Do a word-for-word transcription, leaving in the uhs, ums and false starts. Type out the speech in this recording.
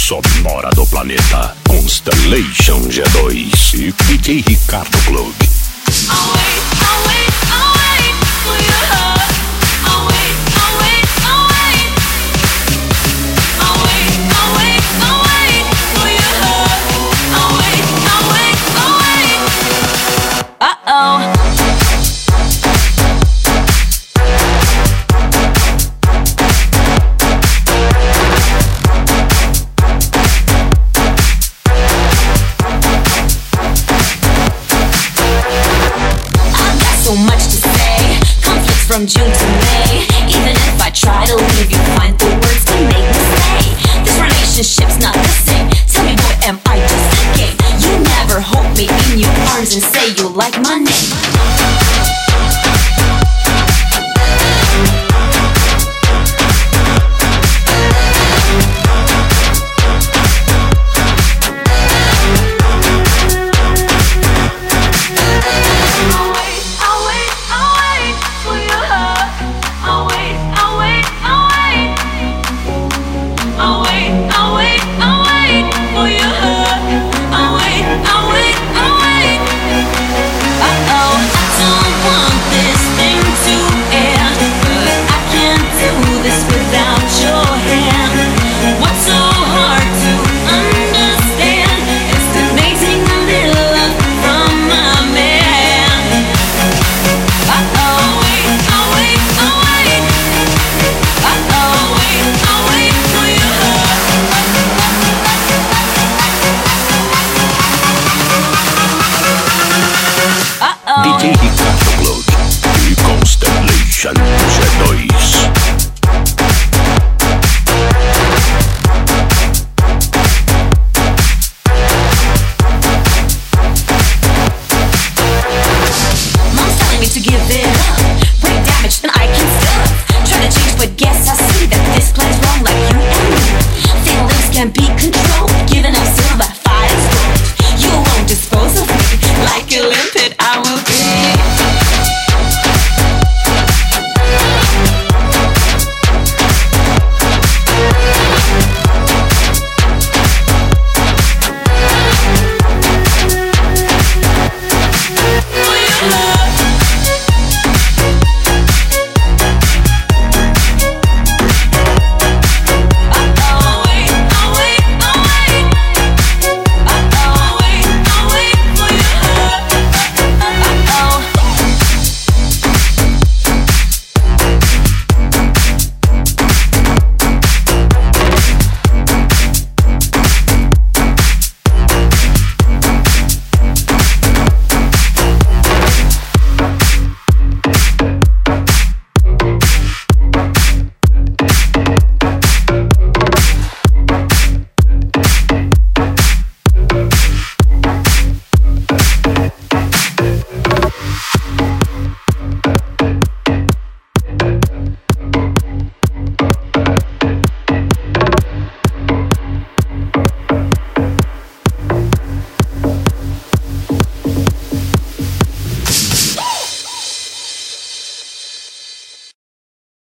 sonora do planeta. Constellation G dois e D J Ricardo Plug. I'll wait, I'll wait, I'll wait for your hug. I'll wait, I'll wait, I'll wait. I'll wait, I'll wait, I'll wait for your hug. I'll wait, I'll wait, I'll wait. Uh-oh. So much to say, conflicts from June to May. Even if I try to leave, you find the words to make me stay. This relationship's not the same. Tell me, boy, am I just a game? You never hold me in your arms and say you like my name. D J Ricardo